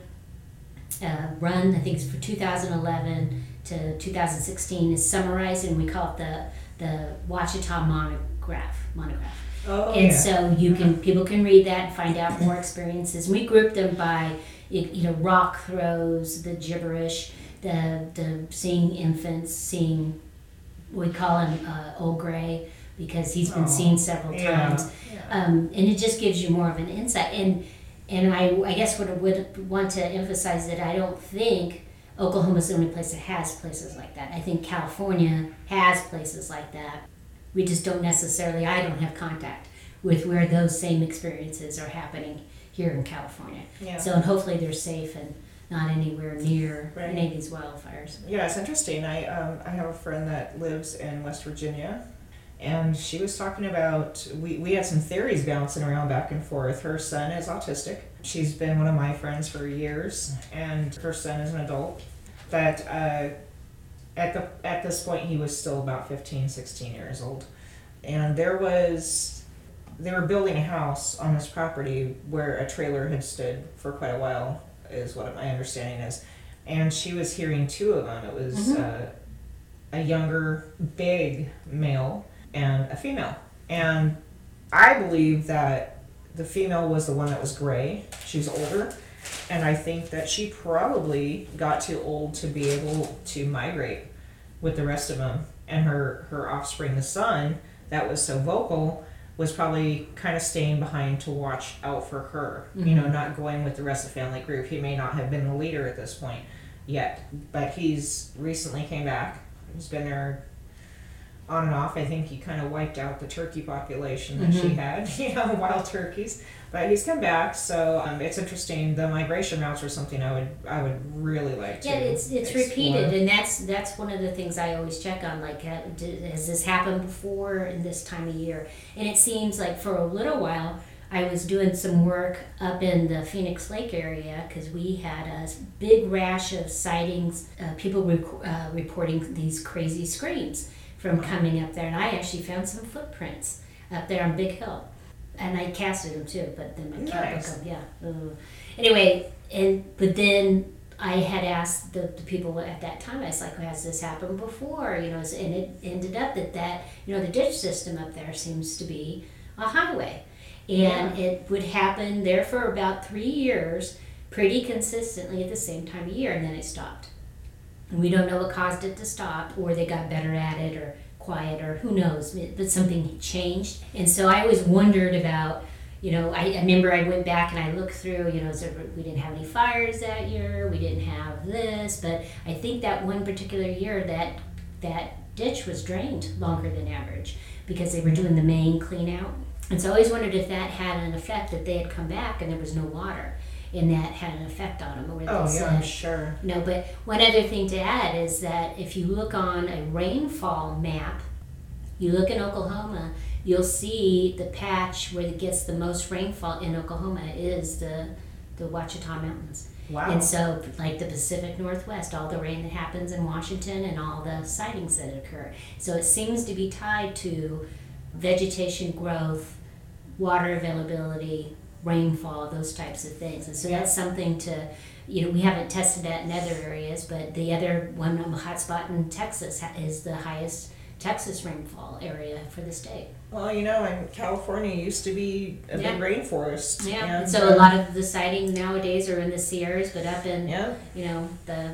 run, I think it's for 2011 to 2016, is summarized, and we call it the Ouachita monograph. Oh, and so people can read that and find out more experiences. We group them by rock throws, the gibberish, the seeing infants, seeing, we call him Old Gray, because he's been seen several times. Yeah. And it just gives you more of an insight. And I guess what I would want to emphasize that I don't think Oklahoma's the only place that has places like that. I think California has places like that. We just don't necessarily, I don't have contact with where those same experiences are happening here in California. Yeah. So, and hopefully they're safe and not anywhere near any of these wildfires. Yeah, it's interesting. I have a friend that lives in West Virginia, and she was talking about, we had some theories bouncing around back and forth. Her son is autistic. She's been one of my friends for years, and her son is an adult. But at this point, he was still about 15, 16 years old. And they were building a house on this property where a trailer had stood for quite a while, is what my understanding is. And she was hearing 2 of them. It was a younger, big male and a female. And I believe that the female was the one that was gray. She was older. And I think that she probably got too old to be able to migrate with the rest of them. And her offspring, the son, that was so vocal, was probably kind of staying behind to watch out for her. Mm-hmm. Not going with the rest of the family group. He may not have been the leader at this point yet. But he's recently came back. He's been there on and off. I think he kind of wiped out the turkey population that she had, wild turkeys. But he's come back, so it's interesting. The migration routes are something I would really like to. Yeah, it's repeated, and that's one of the things I always check on. Like, has this happened before in this time of year? And it seems like for a little while, I was doing some work up in the Phoenix Lake area because we had a big rash of sightings, people reporting these crazy screams from coming up there, and I actually found some footprints up there on Big Hill. And I casted them too, but then my cat Nice. broke them. Yeah. Anyway, but then I had asked the people at that time, I was like, has this happened before? And it ended up that the ditch system up there seems to be a highway. And it would happen there for about 3 years, pretty consistently at the same time of year, and then it stopped. And we don't know what caused it to stop, or they got better at it, or quiet, or who knows, but something changed. And so I always wondered about, I remember I went back and I looked through, so we didn't have any fires that year, we didn't have this, but I think that one particular year that ditch was drained longer than average because they were doing the main clean out. And so I always wondered if that had an effect, that they had come back and there was no water, and that had an effect on them. I'm sure. But one other thing to add is that if you look on a rainfall map, you look in Oklahoma, you'll see the patch where it gets the most rainfall in Oklahoma is the Ouachita Mountains. Wow. And so, like the Pacific Northwest, all the rain that happens in Washington and all the sightings that occur. So it seems to be tied to vegetation growth, water availability, rainfall, those types of things. And so that's something to, we haven't tested that in other areas, but the other one hotspot in Texas is the highest Texas rainfall area for the state. Well, and California used to be a big rainforest. Yeah, and so a lot of the sightings nowadays are in the Sierras, but up in, the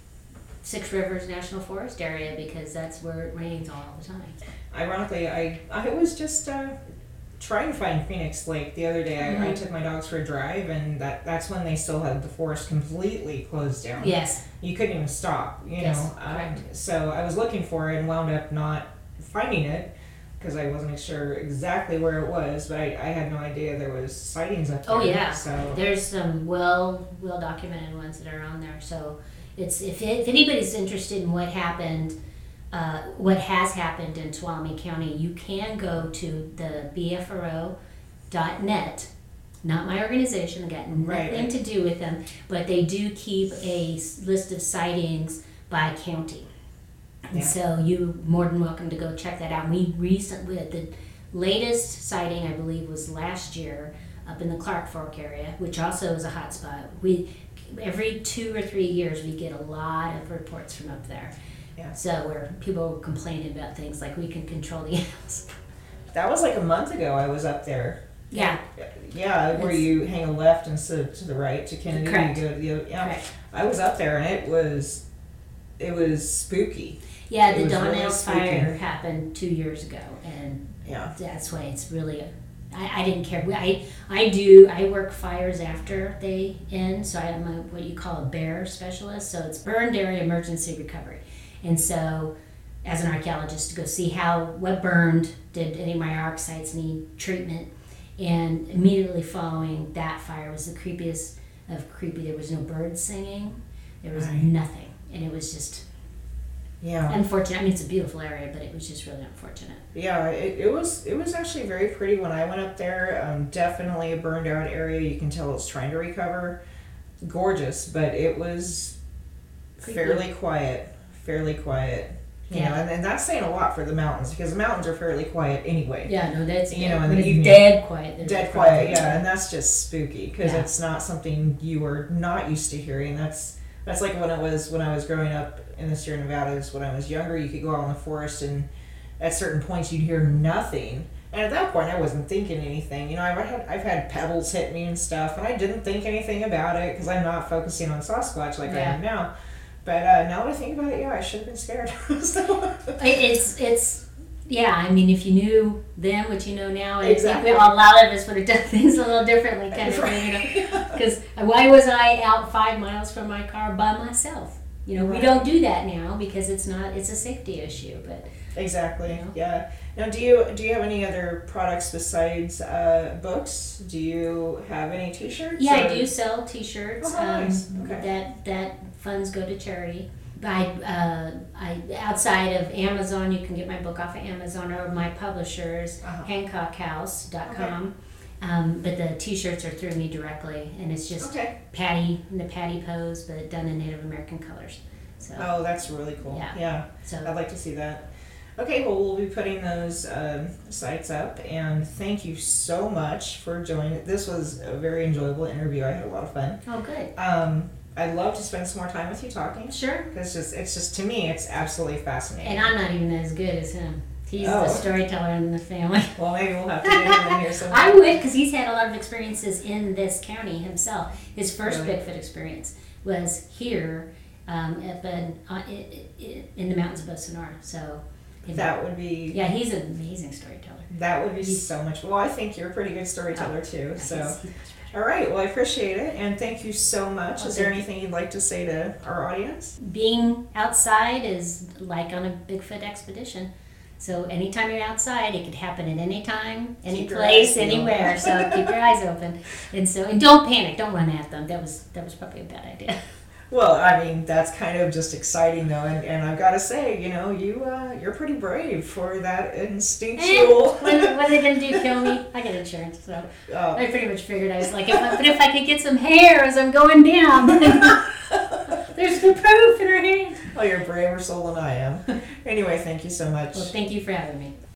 Six Rivers National Forest area, because that's where it rains all the time. Ironically, I was just trying to find Phoenix Lake the other day. I took my dogs for a drive, and that's when they still had the forest completely closed down. Yes. You couldn't even stop, Yes, correct. So I was looking for it and wound up not finding it because I wasn't sure exactly where it was, but I had no idea there was sightings up there. Oh yeah, so there's some well documented ones that are on there. So it's if anybody's interested in what happened, what has happened in Tuolumne County, you can go to the BFRO.net. Not my organization, got nothing to do with them, but they do keep a list of sightings by county. And so you're more than welcome to go check that out. We recently, the latest sighting, I believe, was last year up in the Clark Fork area, which also is a hot spot. Every 2 or 3 years, we get a lot of reports from up there. Yeah. So where people complain about things like we can control the animals. That was like a month ago I was up there. Yeah. Yeah, where you hang a left instead of to the right to Kennedy. Correct. You go to the other, Correct. I was up there and it was spooky. Yeah, It the was really Donnell spooky. fire happened 2 years ago, and that's why it's really. I didn't care. I work fires after they end, so I'm what you call a BEAR specialist. So it's burned area emergency recovery, and so as an archaeologist to go see what burned, did any of my arc sites need treatment, and immediately following that fire was the creepiest of creepy. There was no birds singing, there was nothing, and it was just. Yeah. Unfortunate. I mean, it's a beautiful area, but it was just really unfortunate. Yeah, it was actually very pretty when I went up there. Definitely a burned out area. You can tell it's trying to recover. Gorgeous, but it was fairly quiet. You know, and that's saying a lot for the mountains because the mountains are fairly quiet anyway. Yeah, no, that's in the it's evening. dead quiet. Dead quiet, yeah, and that's just spooky because Yeah. it's not something you are not used to hearing. That's like when I was growing up in the Sierra Nevadas. When I was younger, you could go out in the forest, and at certain points you'd hear nothing. And at that point, I wasn't thinking anything. You know, I've had pebbles hit me and stuff, and I didn't think anything about it because I'm not focusing on Sasquatch like I am now. But now that I think about it, yeah, I should have been scared. So. It's yeah. I mean, if you knew then what you know now, Exactly. I think a lot of us would have done things a little differently, kind of thing. You know, because why was I out 5 miles from my car by myself? You know, we don't do that now because it's a safety issue. But exactly, you know? yeah. Now, do you have any other products besides books? Do you have any T-shirts? yeah, or? I do sell T-shirts. Oh, nice. Okay. That funds go to charity. I outside of Amazon, you can get my book off of Amazon or my publishers, HancockHouse.com. But the T-shirts are through me directly, and it's just Patty in the Patty pose, but done in Native American colors. So Oh, that's really cool. Yeah. Yeah. so I'd like to see that. Okay, well, we'll be putting those sites up, and thank you so much for joining. This was a very enjoyable interview. I had a lot of fun. Oh, good. I'd love to spend some more time with you talking. Sure. Because it's just to me, it's absolutely fascinating. And I'm not even as good as him. He's Oh. the storyteller in the family. Well, maybe we'll have to get him in here sometime. I would, because he's had a lot of experiences in this county himself. His first Really? Bigfoot experience was here up in the mountains above Sonora. So That would be yeah, he's an amazing storyteller. that would be so much. Well, I think you're a pretty good storyteller too. Yeah, So, he's all right. Well, I appreciate it, and thank you so much. Well, Is there thank you. anything you'd like to say to our audience? Being outside is like on a Bigfoot expedition. So anytime you're outside, it could happen at any time, any Keep your place, eyes peeled. anywhere. So keep your eyes open, and don't panic. Don't run at them. That was probably a bad idea. Well, I mean, that's kind of just exciting though, and I've got to say, you're pretty brave for that instinctual. what are they gonna do? Kill me? I get insurance, so I pretty much figured I was like, if I could get some hair as I'm going down, there's the proof in her hand. Oh, you're a braver soul than I am. Anyway, thank you so much. Well, thank you for having me.